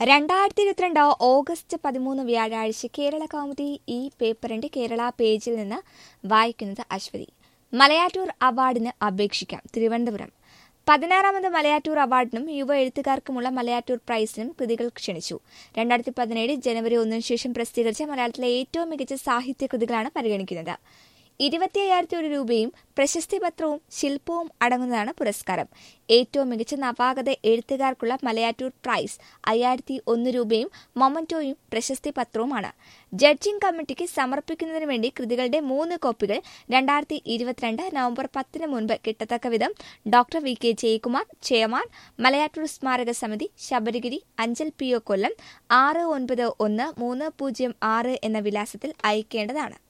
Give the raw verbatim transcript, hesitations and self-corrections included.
രണ്ടായിരത്തി ഇരുപത്തിരണ്ട് ഓഗസ്റ്റ് പതിമൂന്ന് വ്യാഴാഴ്ച കേരള കൗമുദി ഈ പേപ്പറിന്റെ കേരള പേജിൽ നിന്ന് വായിക്കുന്നത് അശ്വതി. മലയാറ്റൂർ അവാർഡിന് അപേക്ഷിക്കാം. തിരുവനന്തപുരം. പതിനാറാമത് മലയാറ്റൂർ അവാർഡിനും യുവ എഴുത്തുകാർക്കുമുള്ള മലയാറ്റൂർ പ്രൈസിനും കൃതികൾ ക്ഷണിച്ചു. രണ്ടായിരത്തി പതിനേഴ് ജനുവരി ഒന്നിനു ശേഷം പ്രസിദ്ധീകരിച്ച മലയാളത്തിലെ ഏറ്റവും മികച്ച സാഹിത്യ കൃതികളാണ് പരിഗണിക്കുന്നത്. ഇരുപത്തി അയ്യായിരത്തി ഒരു രൂപയും പ്രശസ്തി പത്രവും ശില്പവും അടങ്ങുന്നതാണ് പുരസ്കാരം. ഏറ്റവും മികച്ച നവാഗത എഴുത്തുകാർക്കുള്ള മലയാറ്റൂർ പ്രൈസ് അയ്യായിരത്തി ഒന്ന് രൂപയും മൊമന്റോയും പ്രശസ്തി പത്രവുമാണ്. ജഡ്ജിംഗ് കമ്മിറ്റിക്ക് സമർപ്പിക്കുന്നതിന് വേണ്ടി കൃതികളുടെ മൂന്ന് കോപ്പികൾ രണ്ടായിരത്തി ഇരുപത്തിരണ്ട് നവംബർ പത്തിന് മുൻപ് കിട്ടത്തക്ക വിധം doctor V K Jayakumar, chairman, Malayattoor സ്മാരക സമിതി, ശബരിഗിരി, അഞ്ചൽ പി ഒ കൊല്ലം, ആറ് ഒൻപത് ഒന്ന് മൂന്ന് പൂജ്യം ആറ് എന്ന വിലാസത്തിൽ അയക്കേണ്ടതാണ്.